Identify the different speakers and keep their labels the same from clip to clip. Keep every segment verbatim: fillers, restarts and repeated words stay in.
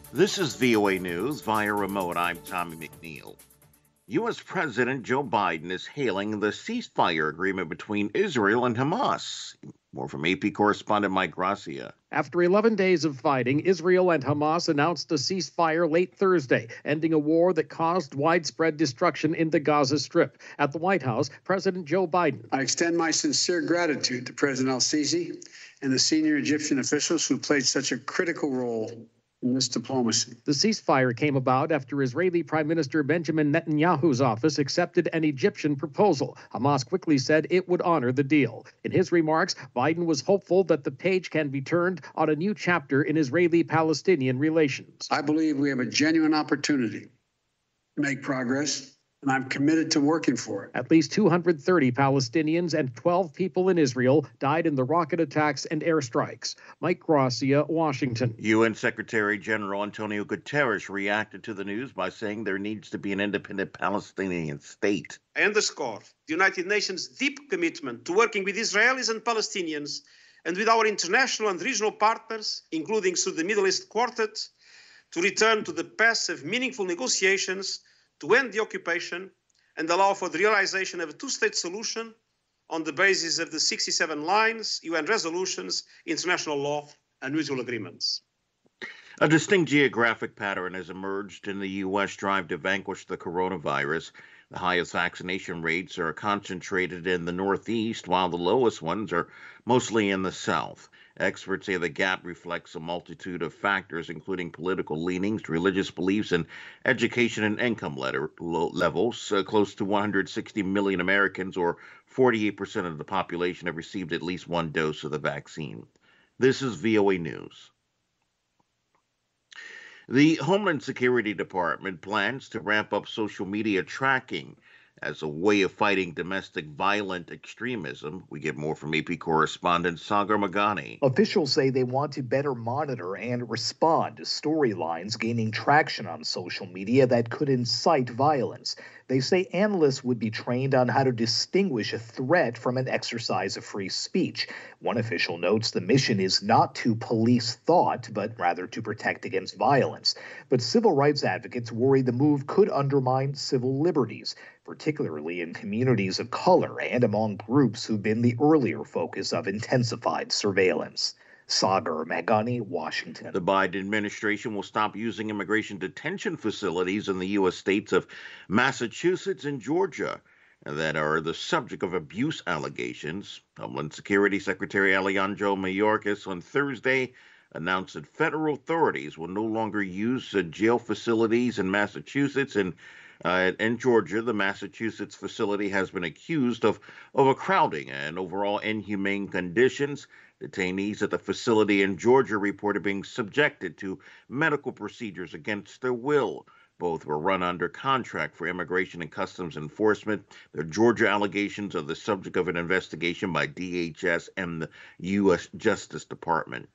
Speaker 1: This is V O A News via remote. I'm Tommy McNeil. U S. President Joe Biden is hailing the ceasefire agreement between Israel and Hamas. More from A P correspondent Mike Gracia.
Speaker 2: After eleven days of fighting, Israel and Hamas announced a ceasefire late Thursday, ending a war that caused widespread destruction in the Gaza Strip. At the White House, President Joe Biden.
Speaker 3: I extend my sincere gratitude to President al-Sisi and the senior Egyptian officials who played such a critical role in this diplomacy.
Speaker 2: The ceasefire came about after Israeli Prime Minister Benjamin Netanyahu's office accepted an Egyptian proposal. Hamas quickly said it would honor the deal. In his remarks, Biden was hopeful that the page can be turned on a new chapter in Israeli-Palestinian relations.
Speaker 3: I believe we have a genuine opportunity to make progress, and I'm committed to working for it.
Speaker 2: At least two hundred thirty Palestinians and twelve people in Israel died in the rocket attacks and airstrikes. Mike Gracia, Washington.
Speaker 1: U N. Secretary General Antonio Guterres reacted to the news by saying there needs to be an independent Palestinian state.
Speaker 4: I underscore the United Nations' deep commitment to working with Israelis and Palestinians and with our international and regional partners, including through the Middle East Quartet, to return to the path of meaningful negotiations to end the occupation and allow for the realization of a two-state solution on the basis of the sixty-seven lines, U N resolutions, international law, and mutual agreements.
Speaker 1: A distinct geographic pattern has emerged in the U S drive to vanquish the coronavirus. The highest vaccination rates are concentrated in the Northeast, while the lowest ones are mostly in the South. Experts say the gap reflects a multitude of factors, including political leanings, religious beliefs, and education and income letter, levels. Uh, close to one hundred sixty million Americans, or forty-eight percent of the population, have received at least one dose of the vaccine. This is V O A News. The Homeland Security Department plans to ramp up social media tracking as a way of fighting domestic violent extremism. We get more from A P correspondent Sagar Magani.
Speaker 5: Officials say they want to better monitor and respond to storylines gaining traction on social media that could incite violence. They say analysts would be trained on how to distinguish a threat from an exercise of free speech. One official notes the mission is not to police thought, but rather to protect against violence. But civil rights advocates worry the move could undermine civil liberties, particularly in communities of color and among groups who've been the earlier focus of intensified surveillance. Sagar Magani, Washington.
Speaker 1: The Biden administration will stop using immigration detention facilities in the U S states of Massachusetts and Georgia that are the subject of abuse allegations. Homeland Security Secretary Alejandro Mayorkas on Thursday announced that federal authorities will no longer use uh, jail facilities in Massachusetts and Uh, in Georgia. The Massachusetts facility has been accused of overcrowding and overall inhumane conditions. Detainees at the facility in Georgia reported being subjected to medical procedures against their will. Both were run under contract for Immigration and Customs Enforcement. The Georgia allegations are the subject of an investigation by D H S and the U S Justice Department.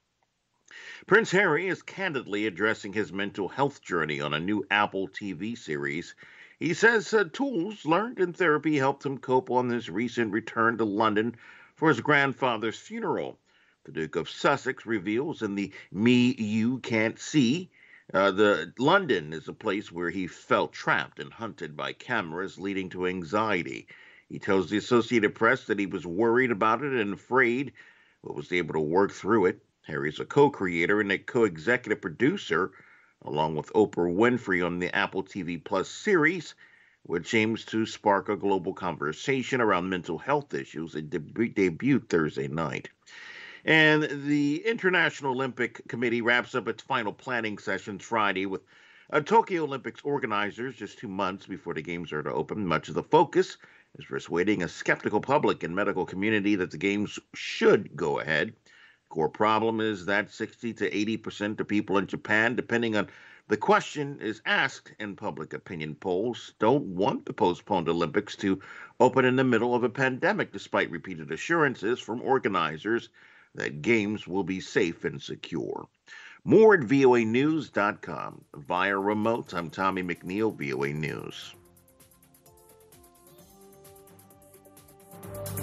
Speaker 1: Prince Harry is candidly addressing his mental health journey on a new Apple T V series. He says uh, tools learned in therapy helped him cope on his recent return to London for his grandfather's funeral. The Duke of Sussex reveals in the Me You Can't See uh, the London is a place where he felt trapped and hunted by cameras, leading to anxiety. He tells the Associated Press that he was worried about it and afraid, but was able to work through it. Harry's a co-creator and a co-executive producer, along with Oprah Winfrey, on the Apple T V Plus series, which aims to spark a global conversation around mental health issues. It deb- debuted Thursday night. And the International Olympic Committee wraps up its final planning sessions Friday with uh, Tokyo Olympics organizers just two months before the games are to open. Much of the focus is persuading a skeptical public and medical community that the games should go ahead. Core problem is that sixty to eighty percent of people in Japan, depending on the question is asked in public opinion polls, don't want the postponed Olympics to open in the middle of a pandemic, despite repeated assurances from organizers that games will be safe and secure. More at V O A news dot com. Via remote, I'm Tommy McNeil, V O A News.